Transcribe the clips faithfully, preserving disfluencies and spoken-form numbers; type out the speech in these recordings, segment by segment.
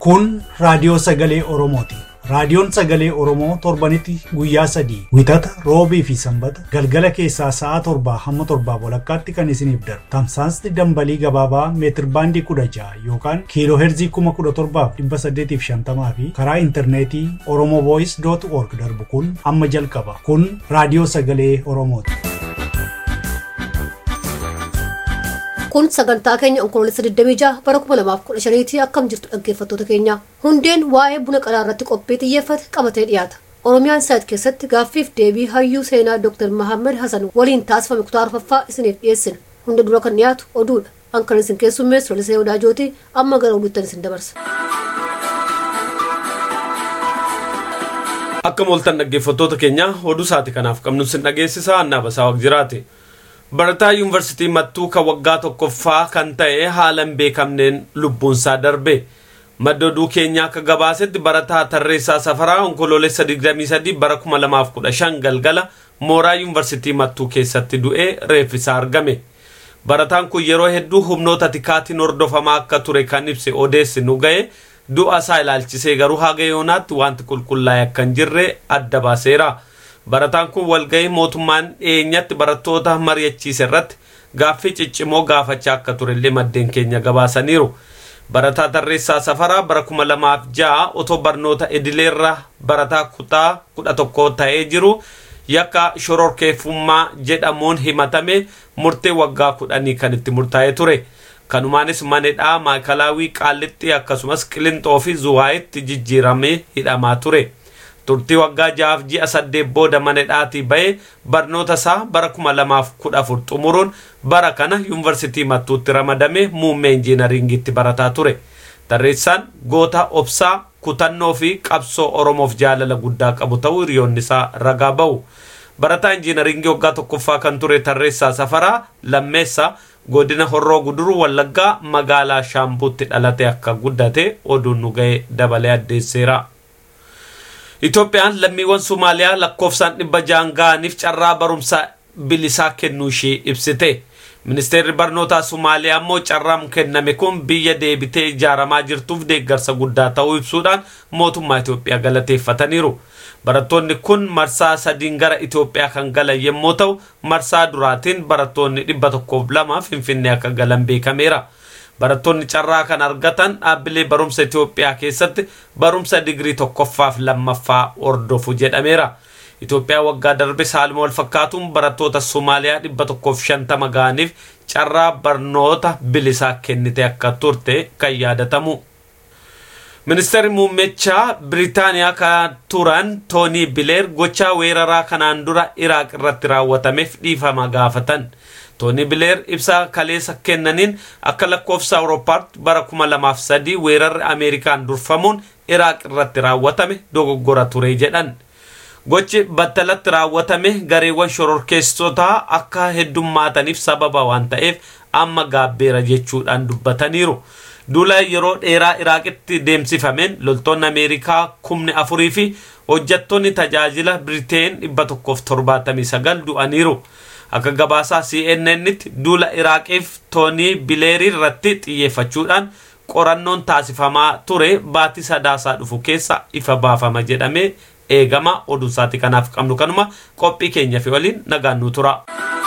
Kun raadiyoo sagalee Oromooti. Raadiyoon sagalee Oromoo torbanitti guyyaa sadii wixata roobii fi sanbata galgala keessaa sa'a torbaa hamma torbaa walakkaatti kan isiniif darbu. Tamsaasni dambalii gabaabaa meetir baandii kudha ja'a yookaan kiiloo heerzii kuma kudha torbaaf dhibba saddeetiif shantamaa fi karaa intarneetii oromo voice dot org darbu kun amma jalqaba. Kun raadiyoo sagalee Oromooti. Kun sagantaa keenya onkoloolessa digdamii ja'a bara kuma lamaaf kudha shaniitii akkam jirtu dhaggeeffattoota keenya. Hundeen waa'ee buna qalaa irratti qophii xiyyeeffate qabatee dhiyaata. Oromiyaan saayit keessatti gaaffiif deebii hayyuu seenaa Dooktar Mahammad Hasan waliin taasifame kutaa arfaffaa isiniif dhiyeessina. Hunda dura kan dhiyaatu oduudha. Ankan isin keessummeessu Lalisee Odaajooti amma gara oduuttan isin dabarsa. Akka mooltan dhaggeeffattoota keenya oduu saati kanaaf qabnu isin dhageessisa Annaa Basaa Waqjiraati. Barataa Yuunivarsiitii Mattuu kan waggaa tokkoffaa kan ta'e haalan beekamneen lubbuunsaa darbe. Madda oduu keenyaa akka gabaasetti barataa Tarreessaa Safaraa onkoloolessa digdamii sadii bara kuma lamaaf kudha shan galgala mooraa Yuunivarsiitii Mattuu keessatti du'ee reeffisaa argame. Barataan kun yeroo hedduu humnoota tikaatiin hordofamaa akka ture kan ibse odeessi nu ga'e du'a isaa ilaalchisee garuu haga yoonaatti wanti qulqullaa'e akka hin jirre adda baaseera. Barataan kun walgahii mootummaan dhiyeenyatti barattoota mari'achiise irratti gaaffii ciccimoo gaafachaa akka turellee maddeen keenya gabaasaniiru. Barataa Tarreessaa Safaraa bara kuma lamaaf ja'a otoo barnoota idileerra barataa kutaa kudha tokko ta'ee jiru yakka shororkeeffummaa jedhamuun himatame murtee waggaa kudhanii kan itti murtaa'ee ture. Kanumaanis manedhaa Maakalaawii Qaallitti akkasumas Qilintoo fi Zuwaayitti jijjiiramee hidhamaa ture. Turtii waggaa ja'aaf ji'a saddeet booda manedhaatii ba'ee barnoota isaa bara kuma lamaaf kudha afur xumuruun bara kana Yuunivarsiitii Mattuutti ramadame muummee injiinaringiitti barataa ture. Tarreessaan goota obsaa kutannoo fi qabsoo Oromoof jaalala guddaa qabu ta'uu hiriyoonni isaa ragaa ba'u. Barataa injiinaringii waggaa tokkoffaa kan ture Tarreessaa Safaraa lammeessa godina Horroo Guduruu Wallaggaa magaalaa Shaambuutti dhalate akka guddate oduun nu ga'e dabalee addeesseera. Itoophiyaan lammiiwwan Somaaliyaa lakkoofsaan dhibba ja'an ga'aniif carraa barumsa bilisaa kennuu ishee ibsite. Ministeerri barnootaa Somaaliyaa immoo carraan kenname kun biyya deebitee ijaaramaa jirtuuf deeggarsa guddaa ta'uu ibsuudhaan mootummaa Itoophiyaa galateeffataniiru. Barattoonni kun marsaa sadiin gara Itoophiyaa kan galan yommuu ta'u marsaa duraatiin barattoonni dhibba tokkoof lama Finfinnee akka galan beekameera. Barattoonni carraa kan argatan dhaabbilee barumsa Itoophiyaa keessatti barumsa digrii tokkoffaaf lammaffaa hordofu jedhameera. Itoophiyaa waggaa darbe haaluma wal fakkaatuun barattoota Somaaliyaa dhibba tokkoof shantama ga'aniif carraa barnoota bilisaa kennite akka turte kan yaadatamu. Ministeerri muummichaa Biriitaaniyaa kan turan Toonii Bileer gochaa weeraraa kanaan dura Iraaq irratti raawwatameef dhiifama gaafatan. Toonii Bileer ibsa kaleessa kennaniin akka lakkoofsa Awuroopaatti bara kuma lamaaf sadii weerarri Ameerikaan durfamuun Iraaq irratti raawwatame dogoggora ture jedhan. Gochi battalatti raawwatame gareewwan shororkeessotaa akka heddummaataniif sababa waan ta'eef amma gaabbeera jechuudhaan dubbataniiru. Duula yeroo dheeraa Iraaqitti deemsifameen loltoonni Ameerikaa kumni afurii fi hojjettoonni tajaajila Biriteen dhibba tokkoof torbaatamii sagal du'aniiru. Akka gabaasaa C N N'tti duula Iraaqiif Toonii Bileerii irratti xiyyeeffachuudhaan qorannoon taasifamaa ture baatii sadaasaa dhufu keessa ifa baafama jedhamee eegama. Oduu isaati kanaaf qabnu kanuma qophii keenya fi waliin nagaan nu tura.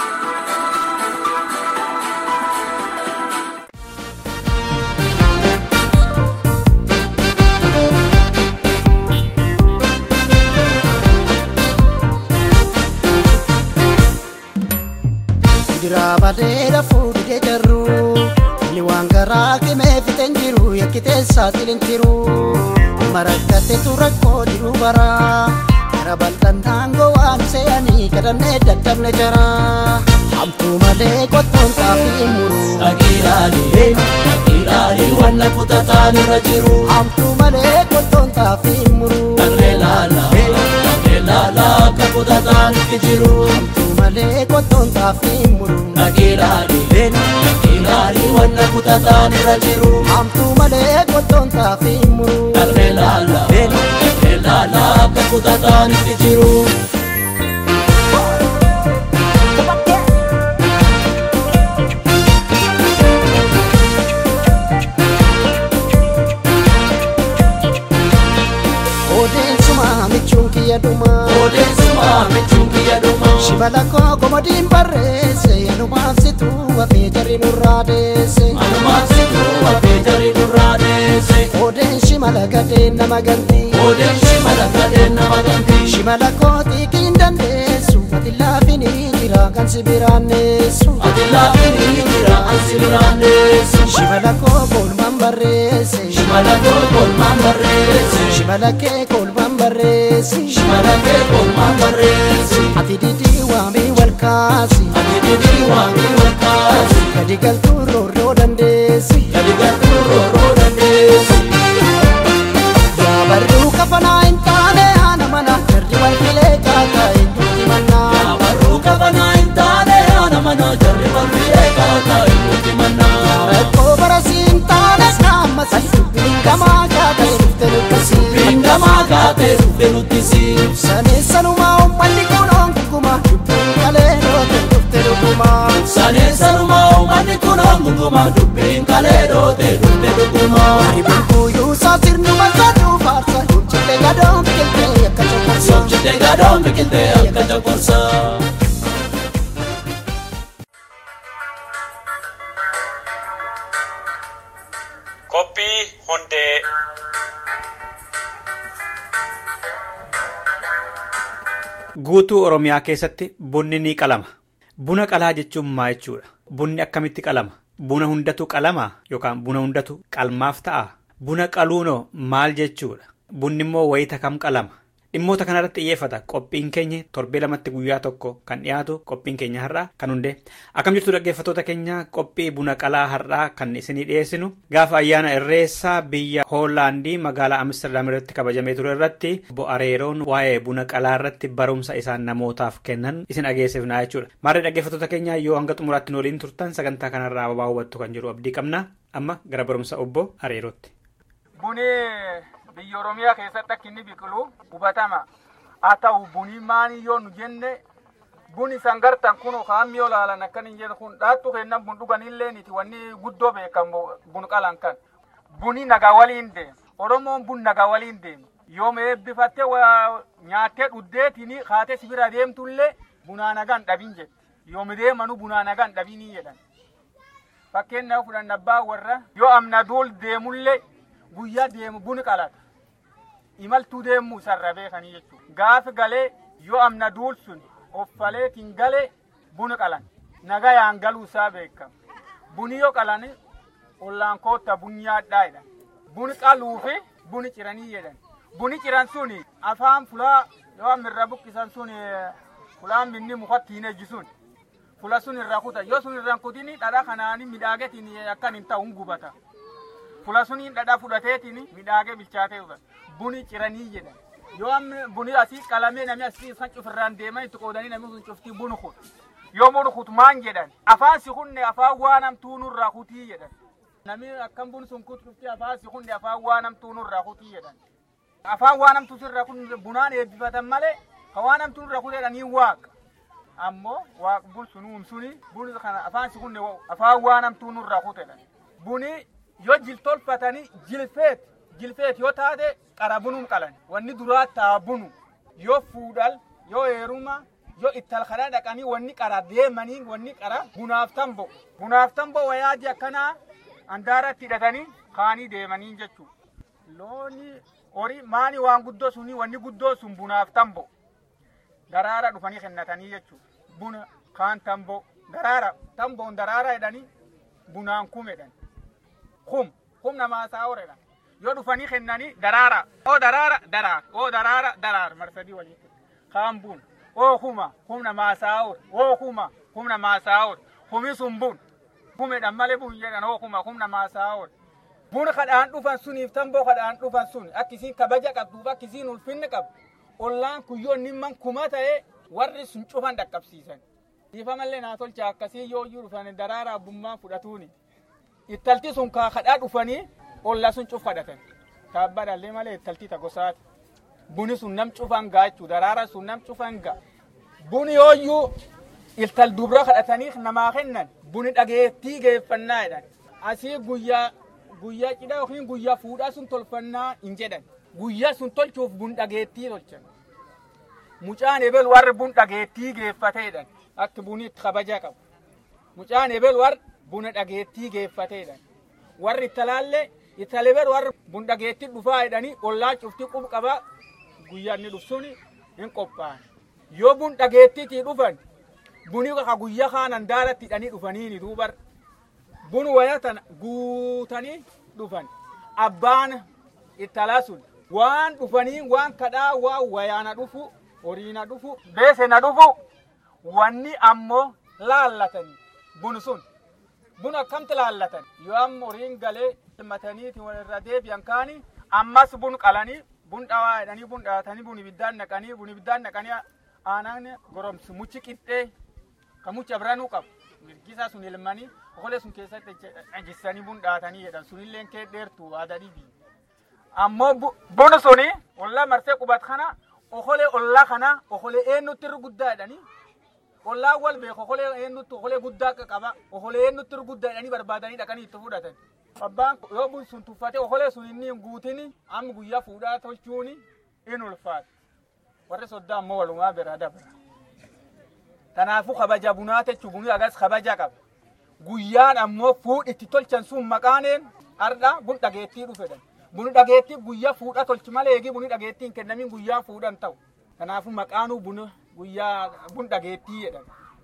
Badeera fuudhee jarru ni waan garaa qimee fixeen jiru yakkitee saaxileen jiru marakkate turakkoo jiru bara gara bal'aan daangoo waan se'anii kadhannee daddabne jara hamtuu malee qottoon xaafii muru dhaqiidhaalee dhaqiidhaalee wanna kutataan irra jiru hamtuu malee qottoon xaafii muru dhallee laalaa dhallee laalaa akka kutataan itti jiru hamtuu malee qottoon xaafii muru dhaqiidhaalee dhaqiidhaalee wanna kutataan irra jiru hamtuu malee qottoon xaafii muru dhallee laalaa dhallee laalaa akka kutataan itti jiru. shimala koo komodiin barreesse anumaaf situ wafee jarri nurraa deesse anumaaf situ wafee jarri nurraa deesse odeen shimala gadeen nama ganti odeen shimala gadeen nama ganti shimala koo xiiqiin dandeessu ati laafinii jira kan si biraanneessu ati laafinii jira kan si biraanneessu shimala koo kolmaan barreesse shimala koo kolmaan barreesse shimala kee kolmaan barreesse shimala kee kolmaan barreesse ati didii waamii wal kaasi ati didii waamii wal kaasi gadi galtuu roorroo dandeessi gadi galtuu roorroo dandeessi yaabarruu kafanaa hin taane haana mana jarri wal filee kaakaa hin duuti mannaa yaabarruu kafanaa hin taane haana mana jarri wal filee kaakaa hin duuti mannaa rakkoo barasii hin taanes naamasi dubbiin gamaa kaatee dhufte nuttisi dubbiin gamaa kaatee dhufte nuttisi saneessanumaa ummanni kun onguma dubbiin kalee dhoote dhufte dhuguma saneessanumaa ummanni kun onguma dubbiin kalee dhoote dhufte dhuguma Kuyuusaa sirnuma saduu faarsa Somchitee gadoon biqiltee akka coqorsa Somchitee gadoon biqiltee akka coqorsa Qophii hundee Guutuu Oromiyaa keessatti bunni ni qalama. Buna qalaa jechuun maa jechuudha? Bunni akkamitti qalama? Buna hundatu qalama yookaan buna hundatu qalmaaf ta'a? Buna qaluunoo maal jechuudha? Bunni immoo wayita kam qalama? Dhimmoota kanarratti xiyyeeffata qophiin keenya torbee lamatti guyyaa tokko kan dhiyaatu qophiin keenya har'aa kan hundee. Akkam jirtu dhaggeeffattoota keenya qophii buna qalaa har'aa kan isinii dhiyeessinu gaafa ayyaana irreessaa biyya Hoolaandii magaalaa Amsterdam irratti kabajamee ture irratti obbo Areeroon waa'ee buna qalaa irratti barumsa isaan namootaaf kennan isin dhageessifnaa jechuudha. Maarree dhaggeeffattoota keenya yoo hanga xumuraatti nu waliin turtan sagantaa kanarraa babaa hubattu kan jiru abdii qabna. Amma gara barumsa obbo Areerootti. Biyya Oromiyaa keessatti akka inni biqilu hubatama. Haa ta'u bunii maanii yoo nu jenne buni sangartan kun haammi olaalan akkan hin jedhu kun dhaattu kennan bun dhuganillee niti wanni guddoo beekamu bun qalan kan. Buni nagaa waliin deema. Oromoon bun nagaa waliin deema. Yoom eebbifattee nyaattee dhuddeetini haatee sibira deemtullee bunaa nagaan dhabin jetti. Yoom deemanu bunaa nagaan dhabinii jedhan. Fakkeenyaaf fudhanna abbaa warra yoo amna duul deemullee guyyaa deemu buni qalata. Imaltuu deemuu sarara beekanii jechuudha. Gaafa galee yoo amna duul sun offaleetiin galee buna qalan. Nagayaan galuu isaa beekama. Buni yoo qalan ollaan kootta bun nyaadhaa jedhan. Buni qaluu fi buni ciranii jedhan. Buni ciran suni afaan fulaa yoo amirra buqqisan suni fulaan minni mukatti hin ejjisuun. Fula sun irra kuta. Yoo sun irraan kutini dhadhaa kanaanii midhaagetiin akkan hin ta'uun gubata. Fula suniin dhadhaa fudhateetiin midhaagee bilchaatee hubata. Buni ciranii jedhan. Yoo amma buni asii qalamee namni asii isaan cufirraan deeman itti qoodanii namni sun cuftii bunu kutu. Yoo bunu kutu maan jedhan. Afaan si kunne afaan waa namtuu nurraa kutii jedhan. Namni akkam buni sun kutu cuftii afaan si kunne afaan waa namtuu nurraa kutii jedhan. Afaan waa namtuu sirraa kun bunaan eebbifatan malee kan waa namtuu nurraa kutii jedhanii waaqa. Ammoo waaq bun sunuum suni buni kana afaan si kunne afaan waa namtuu nurraa kutii jedhan. Buni yoo jiltolfatanii jilfeet jilfeet yoo taate qara bunuun qalan wanni duraa taa bunu yoo fuudhal yoo heeruma yoo ittal kana dhaqanii wanni qara deemanii wanni qara bunaaf tambo bunaaf tambo wayaaji akkanaa andaaratti hidhatanii kaanii deemanii jechuudha. Looni horii maani waan guddoo suni wanni guddoo sun bunaaf tambo daraara dhufanii kennatanii jechuudha. Buna kaan tambo daraara tamboon daraara jedhanii bunaan kumedhan. Kum kum namaa saa horedha. Yoo dhufanii kennanii daraara oo daraara daraar oo daraara daraar marsadii walitti kaan bun oo kuma kum namaa saa hore oo kuma kum namaa saa hore kumi sun bun kumedhan malee bun jedhan oo kuma kum namaa saa hore. Bun kadhaan dhufan suniif tamboo kadhaan dhufan sun akkisiin kabaja qabduuf akkisiin ulfinni qabu ollaan kuyyoo nimman kuma ta'ee warri sun cufan dhaqqabsiisan. Ifamallee naa tolcha akkasii yoo iyyuu dhufan daraara abbummaan fudhatuuni. Ittalti sun kaa kadhaa dhufanii olla sun cuf kadhatan. Kaabbadhallee malee ittalti ta gosaati. Buni sun nam cufan gaa jechuudha. Daraara sun nam cufan gaa. Buni yoo iyyuu iltal dubra kadhatanii namaa kennan buni dhageettii geeffannaa jedhan. Asii guyyaa guyyaa cidhaa yookiin guyyaa fuudhaa sun tolfannaa hin jedhan. Guyyaa sun tolchuuf bun dhageettii tolchan. mucaan ebel warri bun dhageettii geeffateedhan akka buniitti kabaja qabu. Mucaan ebel warri buna dhageettii geeffateedhan warri italaallee italebel warri bun dhageettii dhufaa jedhanii ollaa cuftii qub qabaa guyyaan ni dhufsuni hin qophaa'an. Yoo bun dhageettiitii dhufan buni ka guyyaa kaanan daaratti hidhanii dhufanii ni duubar bun wayatan guutanii dhufan abbaan italaa sun waan dhufanii waan kadhaa waan wayaana dhufu horiina dhufu beesena dhufu wanni ammoo laallatanii bun sun bun akkamti laallatan yoo amma horiin galee mataniiti walirra deebi'an kaanii ammas bun qalanii bun dhawaa jedhanii bun dhaatanii bun ibiddaan naqanii bun ibiddaan naqanii aanaan goromsu muchi qixxee ka muchi abranuu qabu mirgisaa sun ilmanii okolee sun keessatti ajissanii bun dhaatanii jedhan sunillee kee dheertu aadanii bi ammoo bun suni ollaa marsee qubat kana okolee ollaa kana okolee eenyutti irra guddaa jedhanii ollaa wal beeku okolee eenyutti okolee guddaa qaba okolee eenyutti irra guddaa jedhanii barbaadanii dhaqanii itti fudhatan. Abbaan yoo bun sun tuffate okolee sun inni hin guutini amma guyyaa fuudhaa tolchuuni in ulfaata. Warri soddaa ammoo walumaa biraa dabra. Kanaafuu kabaja bunaa jechuun bunii agas kabaja qaba. Guyyaan ammoo fuudhitti tolchan sun maqaaneen ardhaa bun dhageettii dhufedhan. Buni dhageettii guyyaa fuudhaa tolchi malee eegi buni dhageettii hin kennamin guyyaa fuudhan ta'u. Kanaafuu maqaanuu buna guyyaa bun dhageettii jedhan.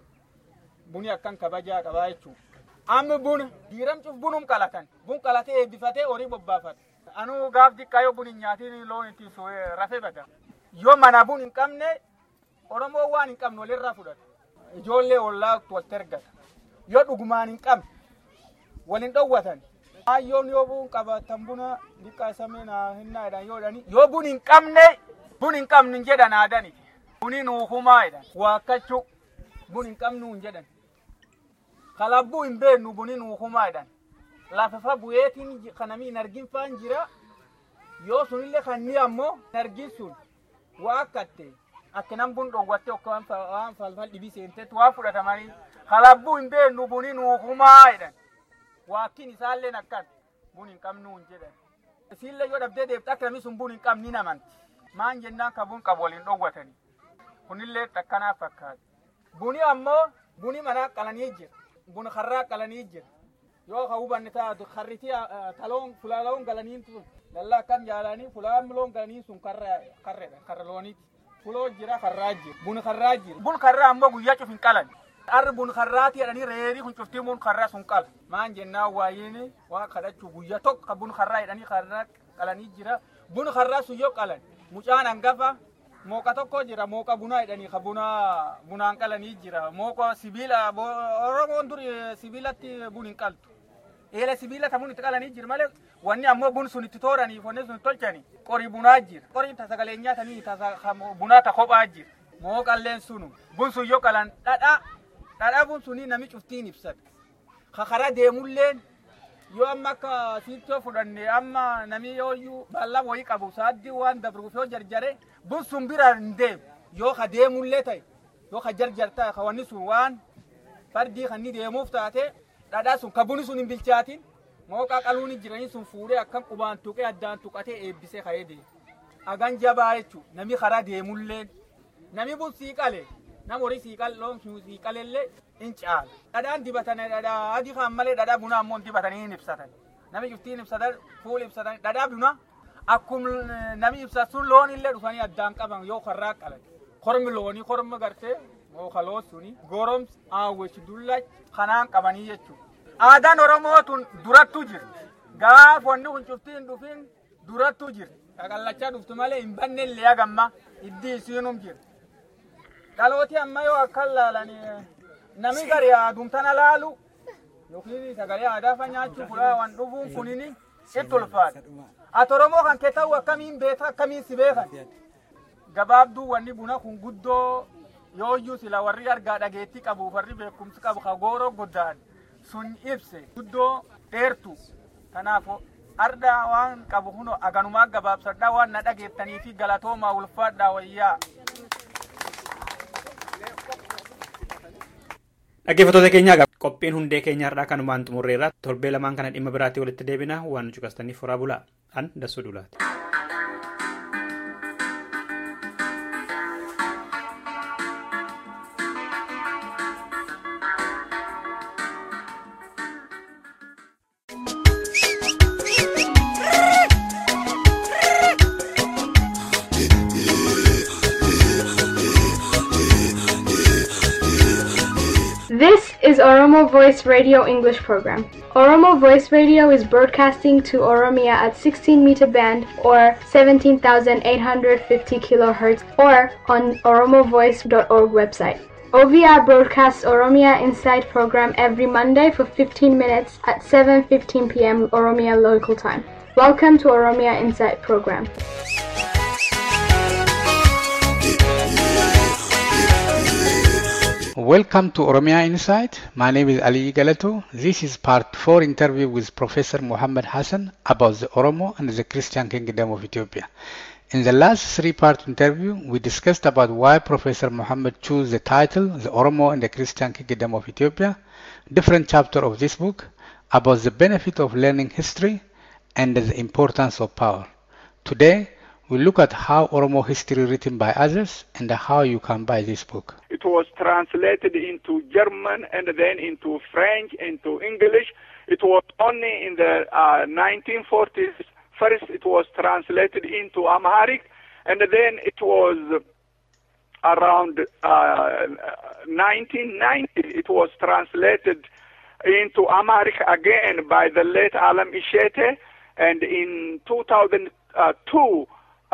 Buni akkan kabajaa qabaa jechuudha. Amma buna diiramchuuf bunum qalatan. Bun qalatee eebbifatee horii bobbaafata. Anuu gaaf diqqaa yoo bun hin nyaatiin loon itti rafee bada. Yoo mana bun hin qabne Oromoo waan hin qabne walirraa fudhata. Ijoollee ollaa walitti ergata. Yoo dhugumaan hin qabne waliin dhowwatan. Ayyoon yoo bun qabatan buna diqqaa samee naa hinnaa jedhan yoo jedhani. Yoo bun hin qabne bun hin qabne hin jedhan aadani. Buni nuufumaa jedhan. Waakkachuu bun hin qabnu hin jedhan. Kalabbuu hin beeknu buni nuufumaa jedhan. Lafafa bu'eetiin kanamii hin argin faan jira. Yoo sunillee kanni ammoo hin argin sun. Waa akkatte akkanaan bun dhowwatte waan falfal dhibii seentetti waa fudhatamanii kalabbuu hin beeknu buni nuufumaa jedhan. Waakkiin isaallee akkan bun hin qabnu hin jedhan. Isiillee yoo dhabdee deebte akka namni sun bun hin qabni namanti. Maan jennaan ka bun qabu waliin dhowwatanii. Kunillee akkanaaf fakkaata. Buni ammoo buni manaa qalanii jira. Bun karraa qalanii jira. Yoo ka hubanne taatu karritii taloon fulaaloon galanii sun lallaa akkam jaalanii fulaan loon galanii sun karreedha karra looniiti. Fuloo jira karraa jira. Bun karraa jira. Bun karraa ammoo guyyaa cuf hin qalan. Arri bun karraati jedhanii reerii kun cuftii bun karraa sun qala. Maan jennaan waayini waa kadhachuu guyyaa tokko bun karraa jedhanii karraa qalanii jira. Bun karraa sun yoo qalan mucaan hangafa mooqa tokko jira mooqa bunaa jedhanii ka bunaa bunaan qalanii jira. Mooqa sibiila Oromoon dur sibiilatti bun hin qaltu. Eela sibiila tamuun itti qalanii jira malee wanni ammoo bun sun itti tooranii wanni sun tolchanii qorii bunaa jira. Qoriin tasa galee nyaatanii tasa bunaa ta kophaa jira. Mooqalleen sunu bun sun yoo qalan dhadhaa dhadhaa bun sunii nami cuftiin ibsata. Kakara deemulleen yoo amma akka siittoo fudhanne amma nami yooyyuu baallaa wayii qabu saaddii waan dabruuf yoo jarjare bun sun bira hin deemu yoo ka deemullee ta'e yoo ka jarjar ta'e ka wanni sun waan fardii kan ni deemuuf taate dhadhaa sun ka buni sun hin bilchaatin mooqaa qaluuni jiranii sun fuudhee akkan qubaan tuqee addaan tuqatee eebbisee ka'ee deema. Agan jabaa jechuun nami karaa deemulleen nami bun sii qale nama horii sii qalloon sii qalellee hin caala. Dhadhaan dibatanii dhadhaa adii kan malee dhadhaa bunaa ammoo dibatanii hin ibsatan. Nami cuftiin ibsatan fuul ibsatan dhadhaa bunaa akkuma nami ibsatu sun loon illee dhufanii addaan qaban yoo karraa qalan. Kormi loonii korma gartee mookaloo suni goromsi aawwechi dullachi kanaan qabanii jechuudha. Aadaan Oromoo tun durattu jira. Gaaf wanni kun cuftiin dhufin durattu jira. Qaqallachaa dhuftu malee hin banne illee agamma iddii isiinum jira. Dhalooti amma yoo akka laalanii nami gari aadumtana laalu yookiin sagalee aadaa fa nyaachuu fulaa waan dhufuun kunini itti ulfaata. Ati Oromoo kan kee ta'u akkamiin beeka akkamiin si beekan. Gabaabduu wanni buna kun guddoo yooyyuu sila warri argaa dhageettii qabu warri beekumsi qabu ka gooroo guddaan sun ibse guddoo dheertu. Kanaaf ardaa waan qabu huno aganumaa gabaabsadhaa waan na dhageettanii fi galatoomaa ulfaadhaa wayyaa. Dhaggeeffattoota keenyaa qophiin hundee keenya har'aa kanumaan xumurreerra torbee lamaan kana dhimma biraatti walitti deebina waan nu caqastaniif horaa bulaa an Dassuu Dulaati. Oromo Voice Radio English program. Oromo Voice Radio is broadcasting to Oromia at sixteen meter band or seventeen thousand eight hundred fifty kilohertz or on oromo voice dot org website. O V R broadcasts Oromia Insight program every Monday for fifteen minutes at seven fifteen p m Oromia local time. Welcome to Oromia Insight program. Welcome to Oromia Insight. My name is Ali Galato. This is part four interview with Professor Muhammad Hassan about the Oromo and the Christian Kingdom of Ethiopia. In the last three-part interview, we discussed about why Professor Muhammad chose the title, The Oromo and the Christian Kingdom of Ethiopia, different chapter of this book, about the benefit of learning history and the importance of power. Today, we look at how Oromo history written by others and how you can buy this book. It was translated into German and then into French, into English. It was only in the uh, nineteen forties. First, it was translated into Amharic, and then it was around uh, nineteen ninety. It was translated into Amharic again by the late Alam Ishete, and in two thousand two,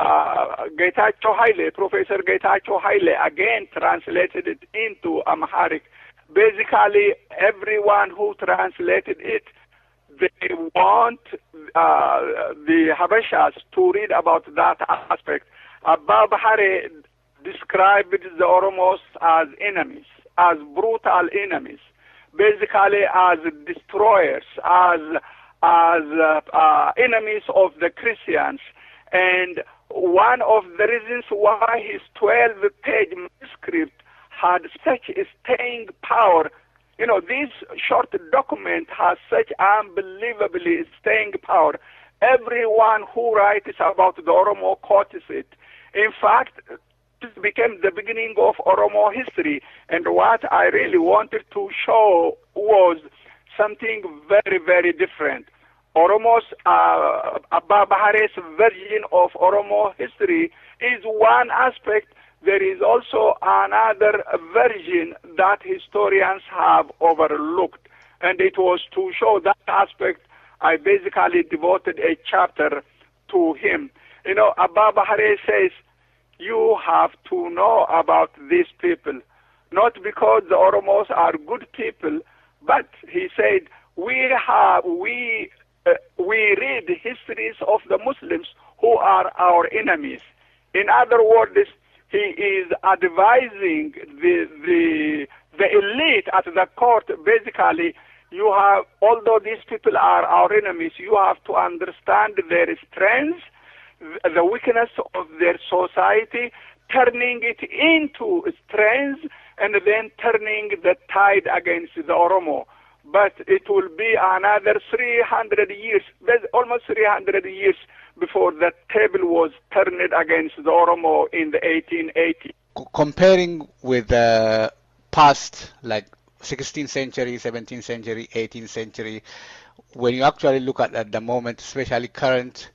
uh, Getachew Haile, Professor Getachew Haile, again translated it into Amharic. Basically, everyone who translated it, they want uh, the Habeshas to read about that aspect. Abba Bahare described the Oromos as enemies, as brutal enemies, basically as destroyers, as as uh, uh, enemies of the Christians. And one of the reasons why his twelve-page manuscript had such a staying power, you know, this short document has such unbelievably staying power. Everyone who writes about the Oromo quotes it. In fact, it became the beginning of Oromo history. And what I really wanted to show was something very, very different. Oromo's, uh, Abba Bahare's version of Oromo history is one aspect. There is also another version that historians have overlooked. And it was to show that aspect, I basically devoted a chapter to him. You know, Abba Bahare says, you have to know about these people, not because the Oromos are good people, but he said, we have, we, uh, we read histories of the Muslims who are our enemies. In other words, he is advising the, the, the elite at the court, basically, you have, although these people are our enemies, you have to understand their strengths, the weakness of their society, turning it into strength, and then turning the tide against the Oromo. But it will be another three hundred years, almost three hundred years, before the table was turned against the Oromo in the eighteen eighties. Comparing with the past, like sixteenth century, seventeenth century, eighteenth century, when you actually look at, at the moment, especially current,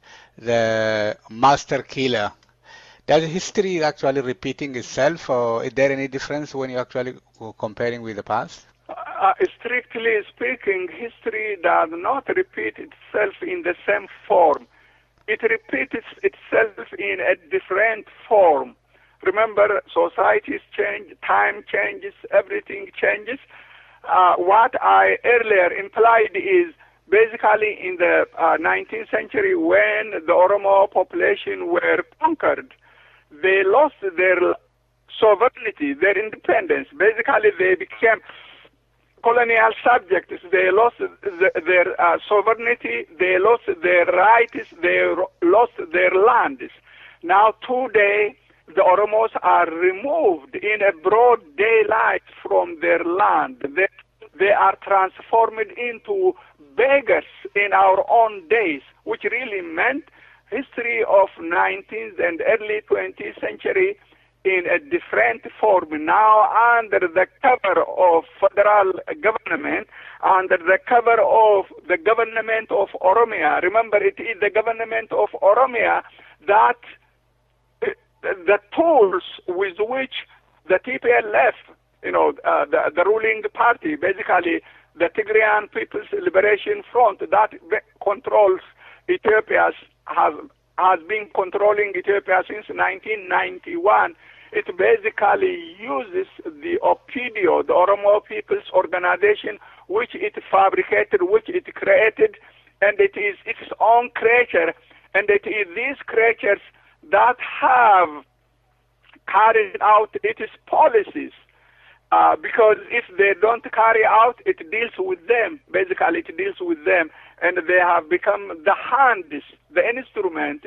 the master killer, does history actually repeating itself, or is there any difference when you're actually comparing with the past? Uh, strictly speaking, history does not repeat itself in the same form. It repeats itself in a different form. Remember, societies change, time changes, everything changes. Uh, what I earlier implied is basically in the uh, nineteenth century, when the Oromo population were conquered, they lost their sovereignty, their independence. Basically, they became colonial subjects. They lost the, their uh, sovereignty, they lost their rights, they lost their lands. Now today, the Oromos are removed in a broad daylight from their land. They, they are transformed into beggars in our own days, which really meant history of nineteenth and early twentieth century in a different form, now under the cover of federal government, under the cover of the government of Oromia. Remember, it is the government of Oromia that uh, the tools with which the T P L F you know, uh, the, the ruling party, basically the Tigrayan People's Liberation Front, that controls Ethiopia, has, has been controlling Ethiopia since nineteen ninety-one. It basically uses the O P D O, the Oromo People's Organization, which it fabricated, which it created, and it is its own creature, and it is these creatures that have carried out its policies. Uh, because if they don't carry out, it deals with them. Basically, it deals with them, and they have become the hands, the instruments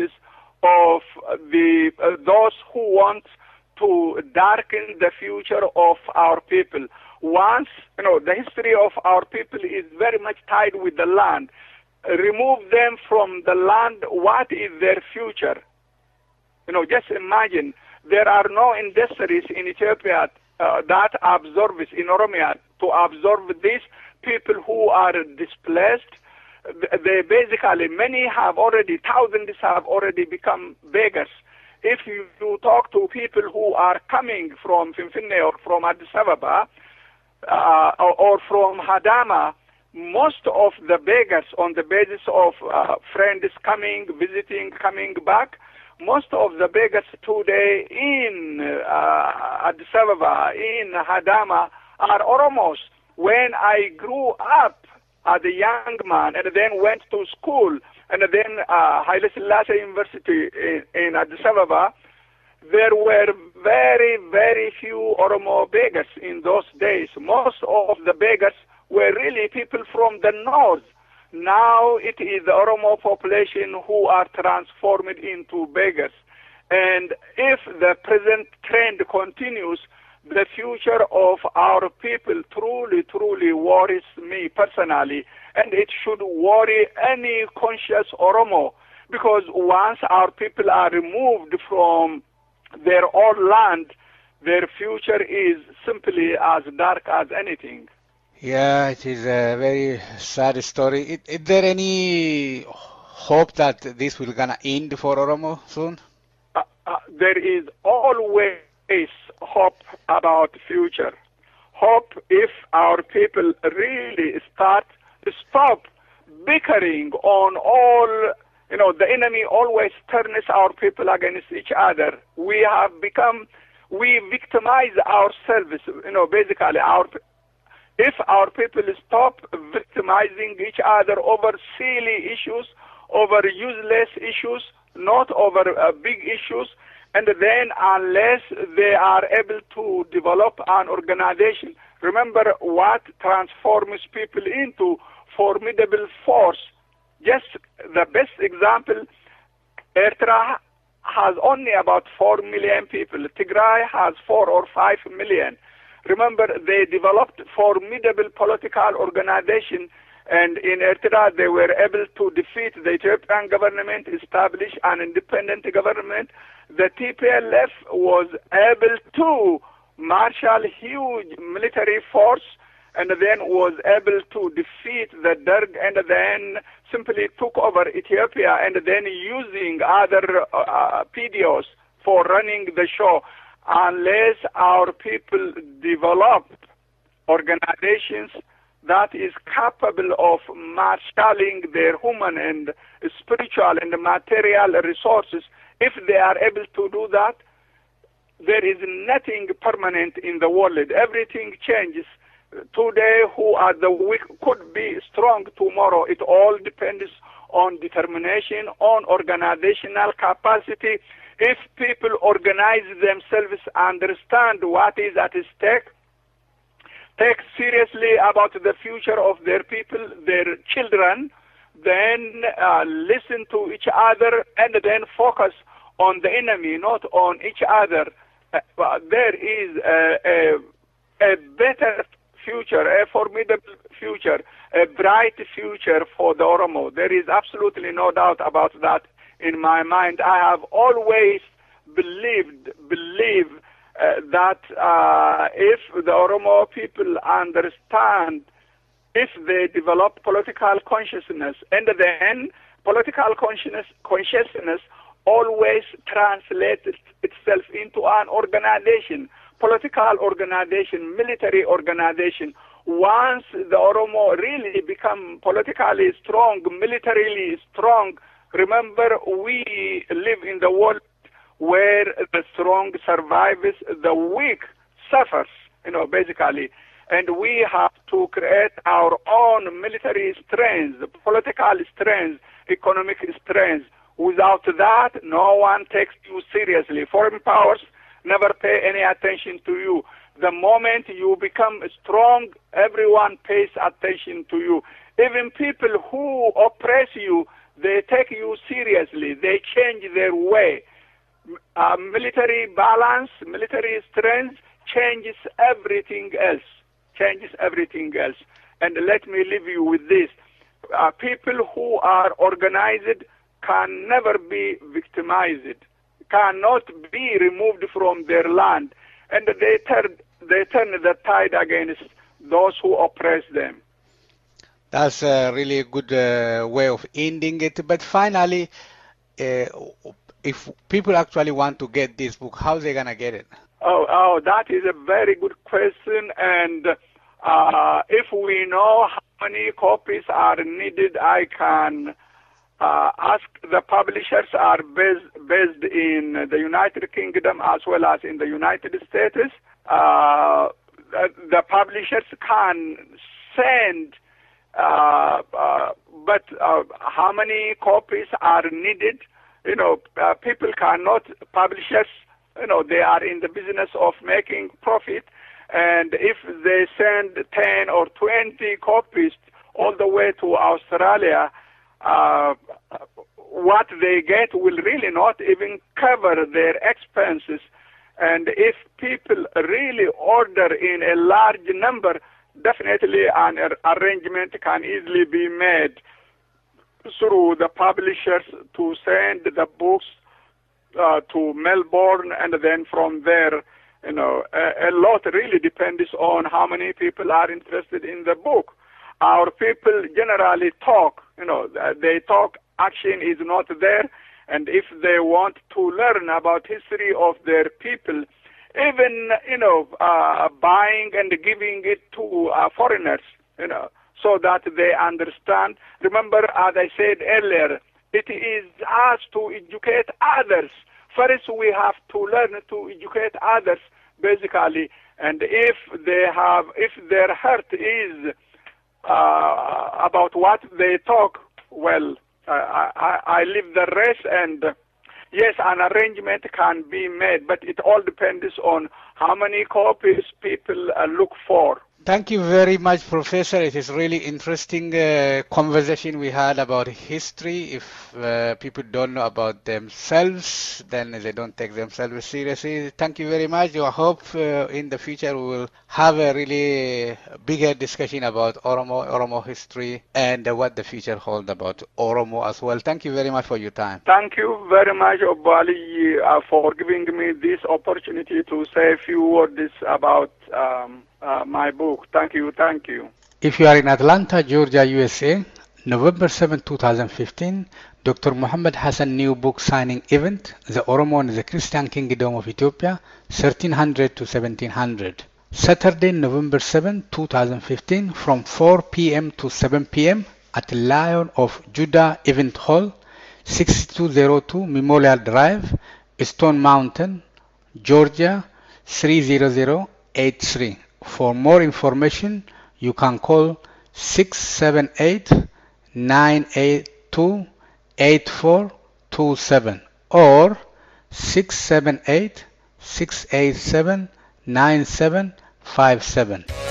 of the uh, those who want to darken the future of our people. Once, you know, the history of our people is very much tied with the land. Remove them from the land, what is their future? You know, just imagine, there are no industries in Ethiopia uh, that absorb this, in Oromia, to absorb these people who are displaced. They basically, many have already, thousands have already become beggars. If you, you talk to people who are coming from Finfinne or from Addis Ababa uh, or, or from Hadama, most of the beggars, on the basis of uh, friends coming, visiting, coming back, most of the beggars today in uh, Addis Ababa, in Hadama, are Oromos. When I grew up as a young man and then went to school, and then uh, Haile Selassie University in, in Addis Ababa, there were very, very few Oromo beggars in those days. Most of the beggars were really people from the north. Now it is the Oromo population who are transformed into beggars. And if the present trend continues, the future of our people truly, truly worries me personally. And it should worry any conscious Oromo, because once our people are removed from their own land, their future is simply as dark as anything. Yeah, it is a very sad story. Is, is there any hope that this will gonna end for Oromo soon? Uh, uh, there is always hope about the future. Hope if our people really start to stop bickering on all, you know, the enemy always turns our people against each other. We have become, we victimize ourselves, you know, basically our If our people stop victimizing each other over silly issues, over useless issues, not over uh, big issues, and then unless they are able to develop an organization, remember what transforms people into formidable force. Just the best example, Eritrea has only about four million people. Tigray has four or five million. Remember, they developed formidable political organization, and in Eritrea they were able to defeat the Ethiopian government, establish an independent government. The T P L F was able to marshal huge military force, and then was able to defeat the Derg, and then simply took over Ethiopia, and then using other uh, P D Os for running the show. Unless our people develop organizations that is capable of marshalling their human and spiritual and material resources, if they are able to do that, there is nothing permanent in the world. Everything changes. Today, who are the weak could be strong tomorrow. It all depends on determination, on organizational capacity. If people organize themselves, understand what is at stake, take seriously about the future of their people, their children, then uh, listen to each other, and then focus on the enemy, not on each other. Uh, there is a, a, a better future, a formidable future, a bright future for the Oromo. There is absolutely no doubt about that. In my mind, I have always believed, believe uh, that uh, if the Oromo people understand, if they develop political consciousness, and then political consciousness, consciousness always translates itself into an organization. political organization, military organization. Once the Oromo really become politically strong, militarily strong, remember we live in the world where the strong survives, the weak suffers, you know, basically. And we have to create our own military strength, political strength, economic strength. Without that, no one takes you seriously. Foreign powers never pay any attention to you. The moment you become strong, everyone pays attention to you. Even people who oppress you, they take you seriously. They change their way. Uh, military balance, military strength changes everything else. Changes everything else. And let me leave you with this. Uh, people who are organized can never be victimized, cannot be removed from their land. And they turn, they turn the tide against those who oppress them. That's a really good uh, way of ending it. But finally, uh, if people actually want to get this book, how are they going to get it? Oh, oh, that is a very good question. And uh, if we know how many copies are needed, I can uh, ask. The publishers are based, based in the United Kingdom as well as in the United States. Uh, the, the publishers can send, uh, uh, but uh, how many copies are needed? You know, uh, people cannot, publishers, you know, they are in the business of making profit, and if they send ten or twenty copies all the way to Australia, uh, what they get will really not even cover their expenses. And if people really order in a large number, definitely an arrangement can easily be made through the publishers to send the books uh, to Melbourne, and then from there, you know, a, a lot really depends on how many people are interested in the book. Our people generally talk, you know, they talk, action is not there, and if they want to learn about history of their people, even, you know, uh, buying and giving it to uh, foreigners, you know, so that they understand. Remember, as I said earlier, it is us to educate others. First, we have to learn to educate others, basically. And if they have, if their heart is uh, about what they talk, well, uh, I, I leave the rest. And uh, yes, an arrangement can be made, but it all depends on how many copies people uh, look for. Thank you very much, Professor. It is really interesting uh, conversation we had about history. If uh, people don't know about themselves, then they don't take themselves seriously. Thank you very much. I hope uh, in the future we will have a really bigger discussion about Oromo, Oromo history, and uh, what the future holds about Oromo as well. Thank you very much for your time. Thank you very much, Obali, uh, for giving me this opportunity to say a few words about um, Uh, my book. Thank you, thank you. If you are in Atlanta, Georgia, U S A, November seventh, two thousand fifteen, Doctor Muhammad Hassan new book signing event, The Oromo and the Christian Kingdom of Ethiopia, thirteen hundred to seventeen hundred. Saturday, November seventh, two thousand fifteen, from four p m to seven p m at Lion of Judah Event Hall, sixty-two oh two Memorial Drive, Stone Mountain, Georgia, three zero zero eight three. For more information, you can call six seven eight, nine eight two, eight four two seven or six seven eight, six eight seven, nine seven five seven.